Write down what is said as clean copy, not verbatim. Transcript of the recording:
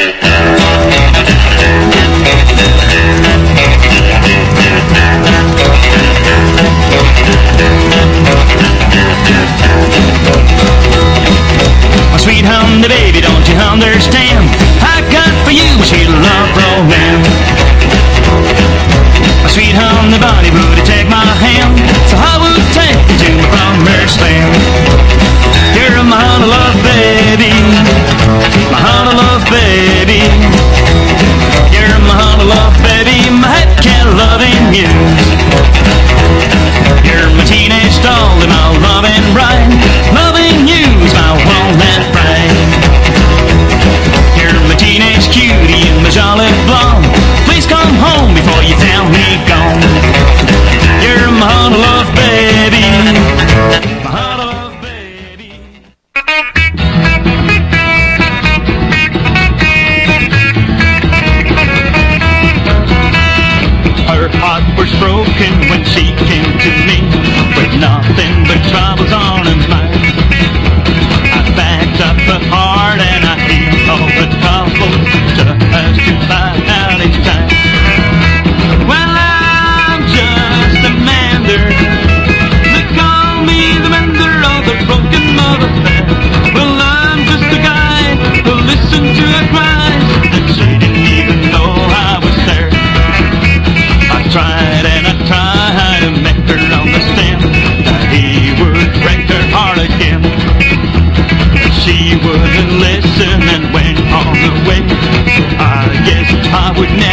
My sweet honey baby, don't you understand? I got for you a sweet love romance. My sweet honey bunny, would you take my hand? So I would take you to my promised land. You're my honey love baby, my honey love baby. You're my honey love baby, my head can't loving you. You're my teenage doll and my loving bride. Loving you is my walnut bride. You're my teenage cutie and my jolly blonde. Please come home before you tell me gone. You're my honey love baby, my honey love baby. Her heart was broken when she came to me with nothing but troubles on her mind. I backed up her heart and I healed all the troubles just to find out each time. Well, I'm just a mender. They call me the mender of the broken mother bed. Well, I'm just a guy who listened to her cries and she didn't even know I was there. I tried and I tried to make her understand that he would break her heart again. But she wouldn't listen and went on her way. I guess I would never